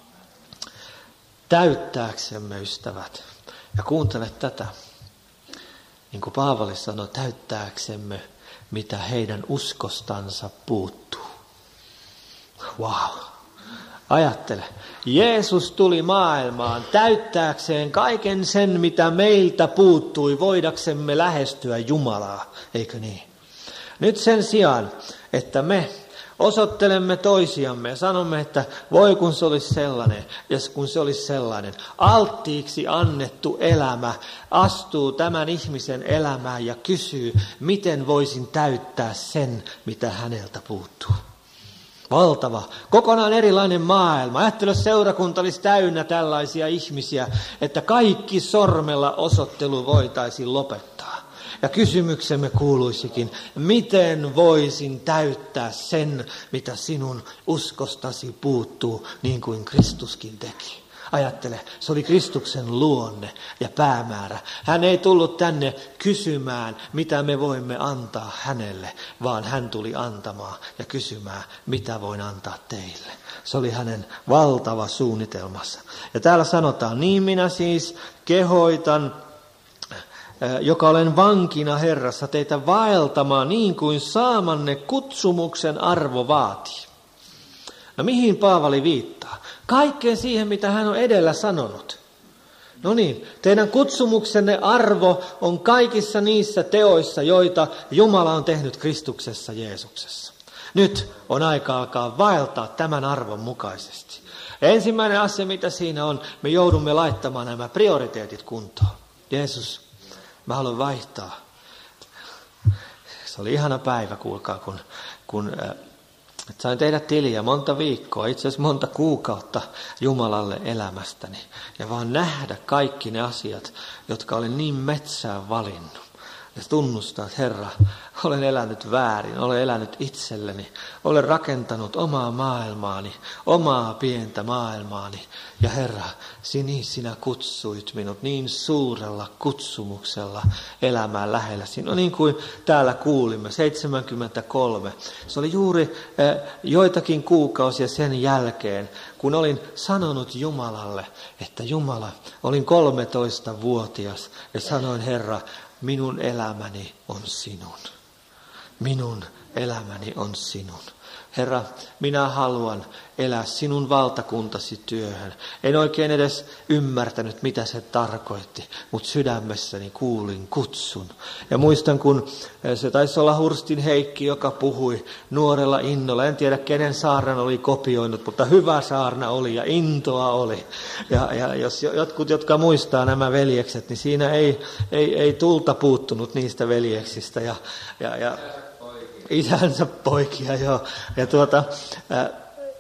Täyttääksemme, ystävät, ja kuuntele tätä, niin kuin Paavali sanoi, täyttääksemme, mitä heidän uskostansa puuttuu. Wow. Ajattele. Jeesus tuli maailmaan täyttääkseen kaiken sen, mitä meiltä puuttui, voidaksemme lähestyä Jumalaa, eikö niin? Nyt sen sijaan, että me osoittelemme toisiamme ja sanomme, että voi kun se olisi sellainen, ja kun se olisi sellainen. Alttiiksi annettu elämä astuu tämän ihmisen elämään ja kysyy, miten voisin täyttää sen, mitä häneltä puuttuu. Valtava, kokonaan erilainen maailma. Ajattele, jos seurakunta olisi täynnä tällaisia ihmisiä, että kaikki sormella osoittelu voitaisiin lopettaa. Ja kysymyksemme kuuluisikin, miten voisin täyttää sen, mitä sinun uskostasi puuttuu, niin kuin Kristuskin teki. Ajattele, se oli Kristuksen luonne ja päämäärä. Hän ei tullut tänne kysymään, mitä me voimme antaa hänelle, vaan hän tuli antamaan ja kysymään, mitä voin antaa teille. Se oli hänen valtava suunnitelmassa. Ja täällä sanotaan, niin minä siis kehoitan, joka olen vankina Herrassa, teitä vaeltamaan niin kuin saamanne kutsumuksen arvo vaatii. No mihin Paavali viittaa? Kaikkeen siihen, mitä hän on edellä sanonut. No niin, teidän kutsumuksenne arvo on kaikissa niissä teoissa, joita Jumala on tehnyt Kristuksessa Jeesuksessa. Nyt on aika alkaa vaeltaa tämän arvon mukaisesti. Ja ensimmäinen asia, mitä siinä on, me joudumme laittamaan nämä prioriteetit kuntoon. Jeesus, mä haluan vaihtaa. Se oli ihana päivä, kuulkaa, kun, kun äh, sain tehdä tiliä monta viikkoa, itse asiassa monta kuukautta Jumalalle elämästäni. Ja vaan nähdä kaikki ne asiat, jotka olen niin metsään valinnut. Ja tunnustaa, että Herra, olen elänyt väärin, olen elänyt itselleni, olen rakentanut omaa maailmaani, omaa pientä maailmaani. Ja Herra, sinä, sinä kutsuit minut niin suurella kutsumuksella elämään lähellä. No niin kuin täällä kuulimme, seitsemänkymmentäkolme. Se oli juuri eh, joitakin kuukausia sen jälkeen, kun olin sanonut Jumalalle, että Jumala, olin kolmetoistavuotias ja sanoin, Herra, minun elämäni on sinun. Minun elämäni on sinun. Herra, minä haluan elää sinun valtakuntasi työhön. En oikein edes ymmärtänyt, mitä se tarkoitti, mutta sydämessäni kuulin kutsun. Ja muistan, kun se taisi olla Hurstin Heikki, joka puhui nuorella innolla. En tiedä, kenen saarnan oli kopioinut, mutta hyvä saarna oli ja intoa oli. Ja, ja jos jotkut, jotka muistaa nämä veljekset, niin siinä ei, ei, ei tulta puuttunut niistä veljeksistä. Ja, ja, ja isänsä poikia, joo. Ja tuota, ää,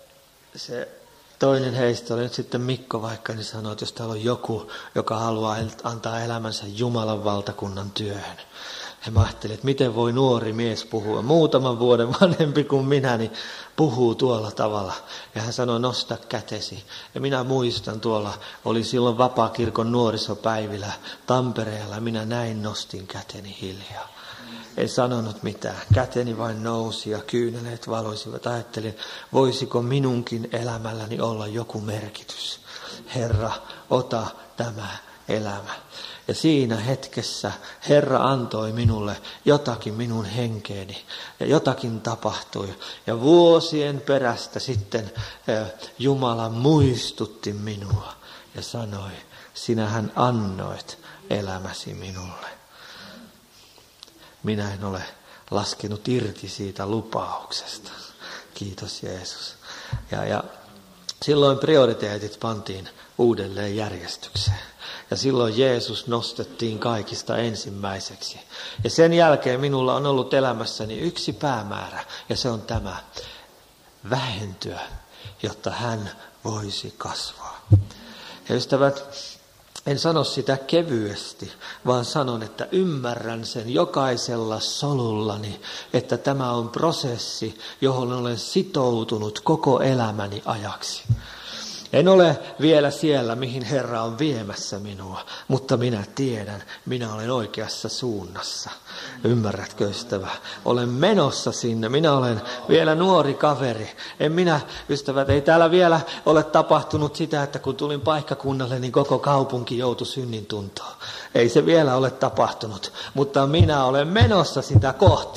se toinen heistä oli nyt sitten Mikko vaikka, niin sanoi, että jos täällä on joku, joka haluaa antaa elämänsä Jumalan valtakunnan työhön. Ja mä ajattelin, että miten voi nuori mies puhua, muutaman vuoden vanhempi kuin minä, niin puhuu tuolla tavalla. Ja hän sanoi, nosta kätesi. Ja minä muistan, tuolla oli silloin Vapaakirkon nuorisopäivillä Tampereella, minä näin nostin käteni hiljaa. En sanonut mitään. Käteni vain nousi ja kyyneleet valoisivat. Ajattelin, voisiko minunkin elämälläni olla joku merkitys. Herra, ota tämä elämä. Ja siinä hetkessä Herra antoi minulle jotakin minun henkeeni. Ja jotakin tapahtui. Ja vuosien perästä sitten Jumala muistutti minua ja sanoi, sinähän annoit elämäsi minulle. Minä en ole laskenut irti siitä lupauksesta. Kiitos Jeesus. Ja, ja silloin prioriteetit pantiin uudelleen järjestykseen. Ja silloin Jeesus nostettiin kaikista ensimmäiseksi. Ja sen jälkeen minulla on ollut elämässäni yksi päämäärä. Ja se on tämä. Vähentyä, jotta hän voisi kasvaa. Ja ystävät, en sano sitä kevyesti, vaan sanon, että ymmärrän sen jokaisella solullani, että tämä on prosessi, johon olen sitoutunut koko elämäni ajaksi. En ole vielä siellä, mihin Herra on viemässä minua, mutta minä tiedän, minä olen oikeassa suunnassa. Ymmärrätkö, ystävä? Olen menossa sinne. Minä olen vielä nuori kaveri. En minä, ystävät, ei täällä vielä ole tapahtunut sitä, että kun tulin paikkakunnalle, niin koko kaupunki joutui synnin tuntoon. Ei se vielä ole tapahtunut, mutta minä olen menossa sitä kohti.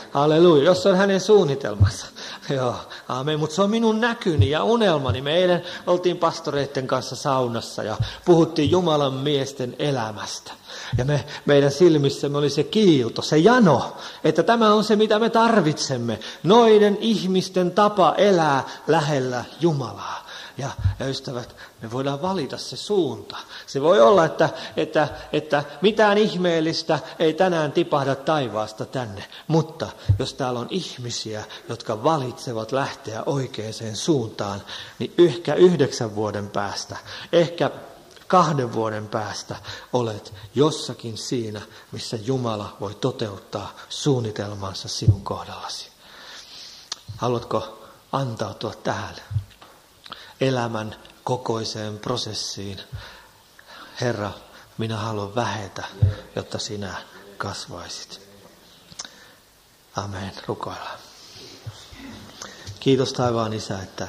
Halleluja, jos se on hänen suunnitelmansa. Joo, aamen. Mutta se on minun näkyni ja unelmani. Me eilen oltiin pastoreiden kanssa saunassa ja puhuttiin Jumalan miesten elämästä. Ja me, meidän silmissämme oli se kiilto, se jano, että tämä on se, mitä me tarvitsemme. Noiden ihmisten tapa elää lähellä Jumalaa. Ja, ja ystävät, me voidaan valita se suunta. Se voi olla, että, että, että mitään ihmeellistä ei tänään tipahda taivaasta tänne. Mutta jos täällä on ihmisiä, jotka valitsevat lähteä oikeaan suuntaan, niin ehkä yhdeksän vuoden päästä, ehkä kahden vuoden päästä olet jossakin siinä, missä Jumala voi toteuttaa suunnitelmansa sinun kohdallasi. Haluatko antautua tähän elämän kokoiseen prosessiin? Herra, minä haluan vähetä, jotta sinä kasvaisit. Amen. Rukoillaan. Kiitos taivaan Isä, että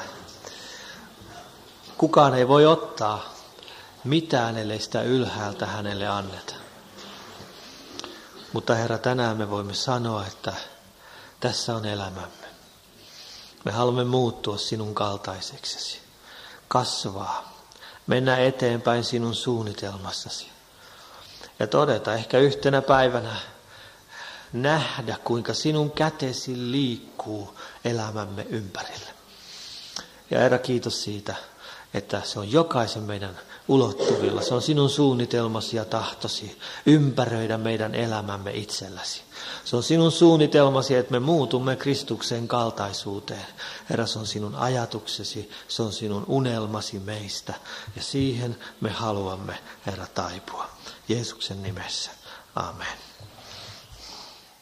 kukaan ei voi ottaa mitään, ellei sitä ylhäältä hänelle anneta. Mutta Herra, tänään me voimme sanoa, että tässä on elämämme. Me haluamme muuttua sinun kaltaiseksesi, kasvaa, mennä eteenpäin sinun suunnitelmassasi. Ja todeta ehkä yhtenä päivänä, nähdä kuinka sinun kätesi liikkuu elämämme ympärillä. Ja Herra, kiitos siitä, että se on jokaisen meidän ulottuvilla. Se on sinun suunnitelmasi ja tahtosi ympäröidä meidän elämämme itselläsi. Se on sinun suunnitelmasi, että me muutumme Kristuksen kaltaisuuteen. Herra, se on sinun ajatuksesi, se on sinun unelmasi meistä. Ja siihen me haluamme, Herra, taipua. Jeesuksen nimessä. Amen.